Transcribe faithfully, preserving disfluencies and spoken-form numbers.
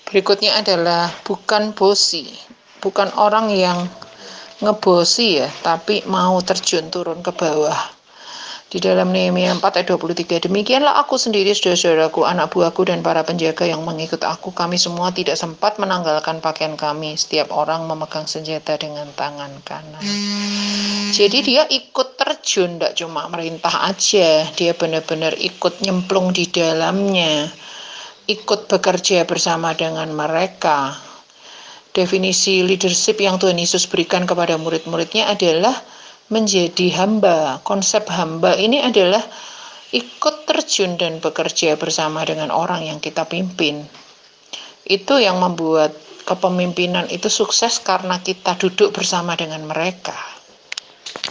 Berikutnya adalah bukan bosi, bukan orang yang ngebosi ya, tapi mau terjun turun ke bawah. Di dalam Nehemia empat ayat dua puluh tiga, demikianlah aku sendiri, saudara-saudaraku, anak buahku dan para penjaga yang mengikut aku, kami semua tidak sempat menanggalkan pakaian kami, setiap orang memegang senjata dengan tangan kanan. Jadi dia ikut terjun, tidak cuma merintah aja, dia benar-benar ikut nyemplung di dalamnya, ikut bekerja bersama dengan mereka. Definisi leadership yang Tuhan Yesus berikan kepada murid-muridnya adalah menjadi hamba. Konsep hamba ini adalah ikut terjun dan bekerja bersama dengan orang yang kita pimpin. Itu yang membuat kepemimpinan itu sukses karena kita duduk bersama dengan mereka.